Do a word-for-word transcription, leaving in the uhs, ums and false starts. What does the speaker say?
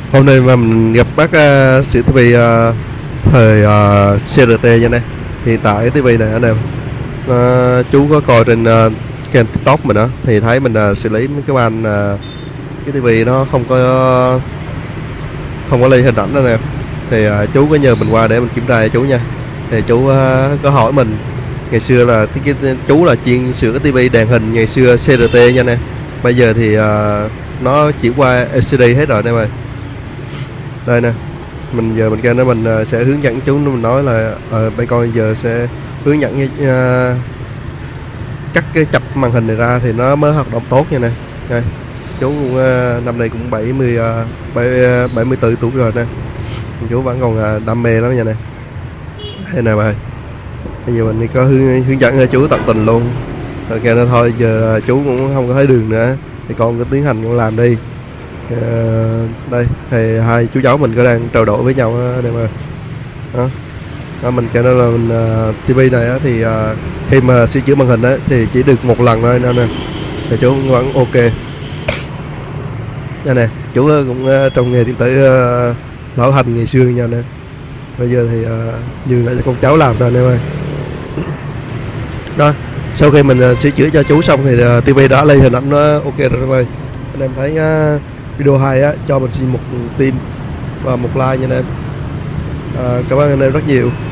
Hôm nay mà mình gặp bác uh, sĩ ti vi uh, thời uh, xê rờ tê nha anh em. Hiện tại cái ti vi này anh em, uh, chú có coi trên uh, kênh TikTok mình đó thì thấy mình uh, xử lý mấy cái van uh, cái ti vi nó không có không có lên hình ảnh anh em. Thì uh, chú có nhờ mình qua để mình kiểm tra cho chú nha. Thì chú uh, có hỏi mình ngày xưa là cái, cái chú là chuyên sửa cái ti vi đèn hình ngày xưa xê rờ tê nha anh em. Bây giờ thì uh, nó chuyển qua lờ xê đê hết rồi anh em ơi. Đây nè, mình giờ mình kêu nó mình uh, sẽ hướng dẫn chú, mình nói là ờ uh, bên con giờ sẽ hướng dẫn uh, cắt cái chập màn hình này ra thì nó mới hoạt động tốt nha nè. Đây, chú cũng, uh, năm nay cũng bảy mươi uh, bảy mươi tư tuổi rồi nè, chú vẫn còn uh, đam mê lắm nha nè. Đây nè bà, bây giờ mình có hướng, hướng dẫn cho chú tận tình luôn. Rồi kêu nó thôi giờ chú cũng không có thấy đường nữa thì con cứ tiến hành con làm đi. Uh, đây thì hai chú cháu mình có đang trao đổi với nhau đây mà đó. Đó, mình kêu nó là mình, uh, ti vi này á, thì uh, khi mà sửa chữa màn hình á, thì chỉ được một lần thôi nên nè thì chú vẫn ok. Đây nè, chú cũng uh, trong nghề điện tử uh, lão thành ngày xưa nha nè. Bây giờ thì uh, nhường lại cho con cháu làm rồi anh em ơi. Đó, sau khi mình uh, sửa chữa cho chú xong thì uh, ti vi đã lên hình ảnh nó ok rồi anh em ơi. Anh em thấy uh, video hay á, cho mình xin một tim và một like nha anh em. À, cảm ơn anh em rất nhiều.